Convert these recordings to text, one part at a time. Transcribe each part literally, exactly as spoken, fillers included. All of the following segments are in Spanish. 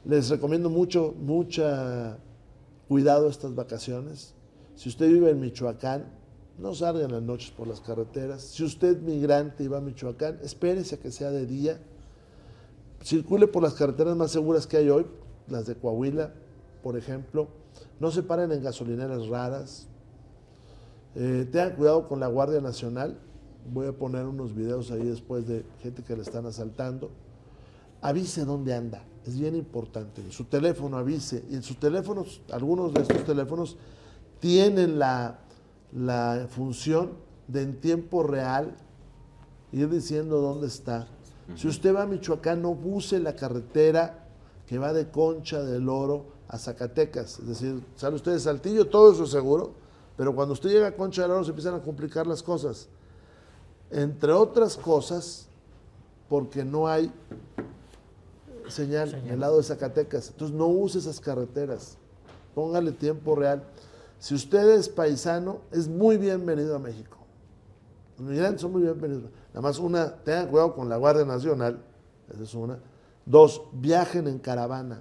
Les recomiendo mucho, mucha cuidado estas vacaciones. Si usted vive en Michoacán, no salga en las noches por las carreteras. Si usted es migrante y va a Michoacán, espérese a que sea de día. Circule por las carreteras más seguras que hay hoy, las de Coahuila, por ejemplo. No se paren en gasolineras raras. Eh, tengan cuidado con la Guardia Nacional. Voy a poner unos videos ahí después de gente que le están asaltando. Avise dónde anda, es bien importante. En su teléfono avise. Y en sus teléfonos, algunos de estos teléfonos tienen la, la función de en tiempo real ir diciendo dónde está. Uh-huh. Si usted va a Michoacán, no use la carretera que va de Concha del Oro a Zacatecas. Es decir, sale usted de Saltillo, todo eso es seguro, pero cuando usted llega a Concha del Oro se empiezan a complicar las cosas. Entre otras cosas, porque no hay señal en el lado de Zacatecas. Entonces no use esas carreteras. Póngale tiempo real. Si usted es paisano, es muy bienvenido a México. Los migrantes son muy bienvenidos. Nada más una, tengan cuidado con la Guardia Nacional. Esa es una. Dos, viajen en caravana.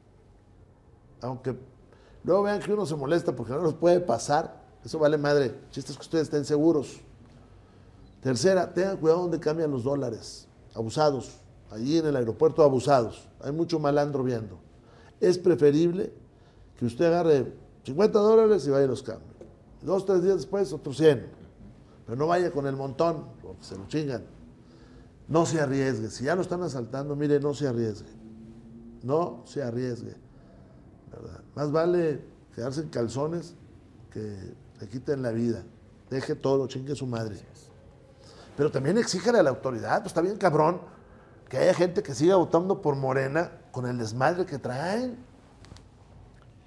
Aunque luego vean que uno se molesta porque no los puede pasar. Eso vale madre. Chistes que ustedes estén seguros. Tercera, tengan cuidado donde cambian los dólares. Abusados. Allí en el aeropuerto abusados. Hay mucho malandro viendo. Es preferible que usted agarre cincuenta dólares y vaya y los cambie. Dos, tres días después, otros cien. Pero no vaya con el montón, porque se lo chingan. No se arriesgue. Si ya lo están asaltando, mire, no se arriesgue. No se arriesgue. ¿Verdad? Más vale quedarse en calzones que le quiten la vida. Deje todo, chingue su madre. Pero también exíjale a la autoridad, pues está bien cabrón que haya gente que siga votando por Morena con el desmadre que traen.